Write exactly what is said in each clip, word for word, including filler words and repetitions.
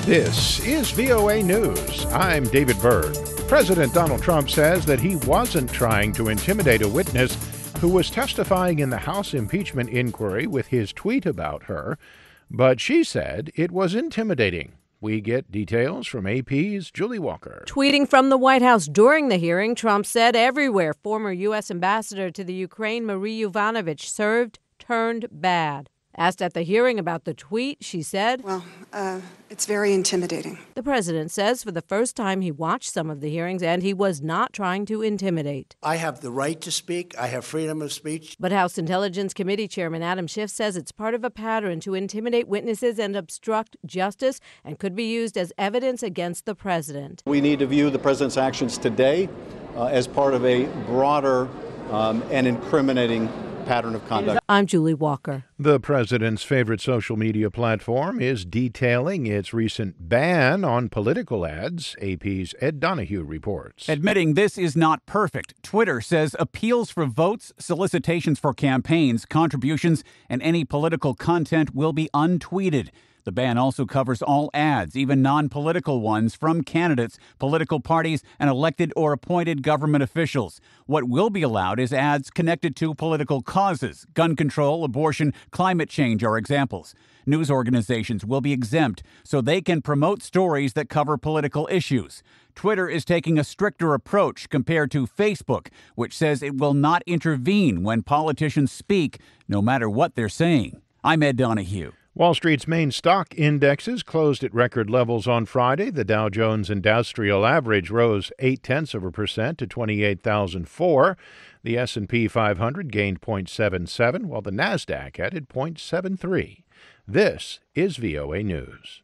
This is V O A News. I'm David Byrd. President Donald Trump says that he wasn't trying to intimidate a witness who was testifying in the House impeachment inquiry with his tweet about her, but she said it was intimidating. We get details from A P's Julie Walker. Tweeting from the White House during the hearing, Trump said everywhere former U S ambassador to the Ukraine Marie Yovanovitch served turned bad. Asked at the hearing about the tweet, she said, Well, uh, it's very intimidating. The president says for the first time he watched some of the hearings and he was not trying to intimidate. I have the right to speak. I have freedom of speech. But House Intelligence Committee Chairman Adam Schiff says it's part of a pattern to intimidate witnesses and obstruct justice and could be used as evidence against the president. We need to view the president's actions today uh, as part of a broader um, and incriminating pattern of conduct. I'm Julie Walker. The president's favorite social media platform is detailing its recent ban on political ads. A P's Ed Donahue reports. Admitting this is not perfect, Twitter says appeals for votes, solicitations for campaigns, contributions, and any political content will be untweeted. The ban also covers all ads, even non-political ones, from candidates, political parties, and elected or appointed government officials. What will be allowed is ads connected to political causes. Gun control, abortion, climate change are examples. News organizations will be exempt so they can promote stories that cover political issues. Twitter is taking a stricter approach compared to Facebook, which says it will not intervene when politicians speak, no matter what they're saying. I'm Ed Donahue. Wall Street's main stock indexes closed at record levels on Friday. The Dow Jones Industrial Average rose eight tenths of a percent to twenty-eight thousand four. The S and P five hundred gained zero point seven seven, while the Nasdaq added zero point seven three. This is V O A News.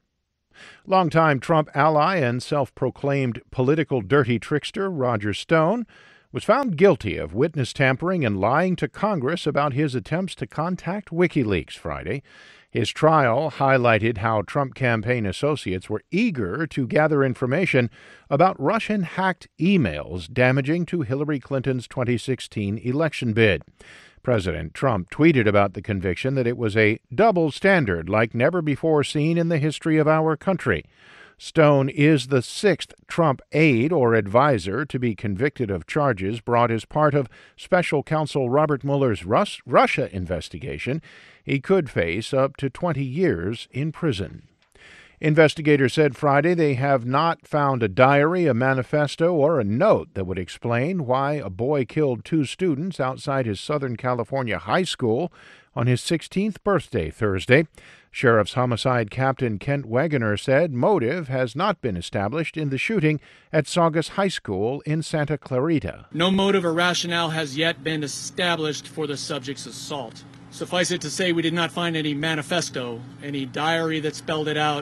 Longtime Trump ally and self-proclaimed political dirty trickster Roger Stone was found guilty of witness tampering and lying to Congress about his attempts to contact WikiLeaks Friday. His trial highlighted how Trump campaign associates were eager to gather information about Russian-hacked emails damaging to Hillary Clinton's twenty sixteen election bid. President Trump tweeted about the conviction that it was a double standard like never before seen in the history of our country. Stone is the sixth Trump aide or advisor to be convicted of charges brought as part of special counsel Robert Mueller's Rus- Russia investigation. He could face up to twenty years in prison. Investigators said Friday they have not found a diary, a manifesto, or a note that would explain why a boy killed two students outside his Southern California high school on his sixteenth birthday Thursday. Sheriff's Homicide Captain Kent Wagoner said motive has not been established in the shooting at Saugus High School in Santa Clarita. No motive or rationale has yet been established for the subject's assault. Suffice it to say, we did not find any manifesto, any diary that spelled it out,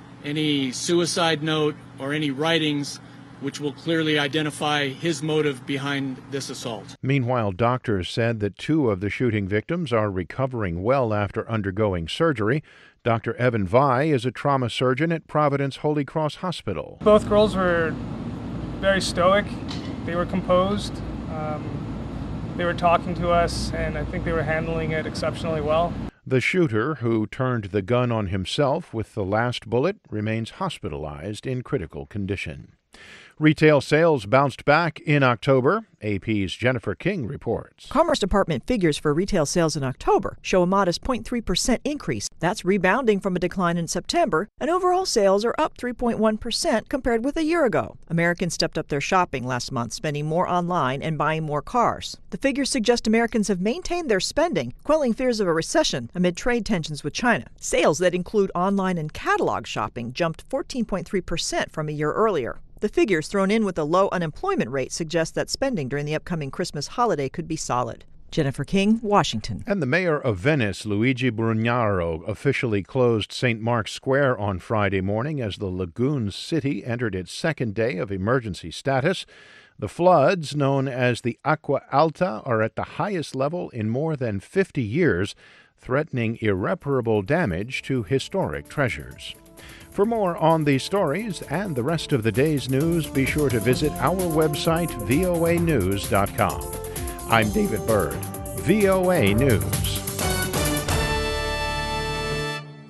any suicide note, or any writings which will clearly identify his motive behind this assault. Meanwhile, doctors said that two of the shooting victims are recovering well after undergoing surgery. Doctor Evan Vai is a trauma surgeon at Providence Holy Cross Hospital. Both girls were very stoic. They were composed. Um, they were talking to us, and I think they were handling it exceptionally well. The shooter, who turned the gun on himself with the last bullet, remains hospitalized in critical condition. Retail sales bounced back in October. A P's Jennifer King reports. Commerce Department figures for retail sales in October show a modest zero point three percent increase. That's rebounding from a decline in September, and overall sales are up three point one percent compared with a year ago. Americans stepped up their shopping last month, spending more online and buying more cars. The figures suggest Americans have maintained their spending, quelling fears of a recession amid trade tensions with China. Sales that include online and catalog shopping jumped fourteen point three percent from a year earlier. The figures thrown in with a low unemployment rate suggest that spending during the upcoming Christmas holiday could be solid. Jennifer King, Washington. And the mayor of Venice, Luigi Brugnaro, officially closed Saint Mark's Square on Friday morning as the lagoon city entered its second day of emergency status. The floods, known as the Acqua Alta, are at the highest level in more than fifty years, threatening irreparable damage to historic treasures. For more on these stories and the rest of the day's news, be sure to visit our website, V O A news dot com. I'm David Byrd, V O A News.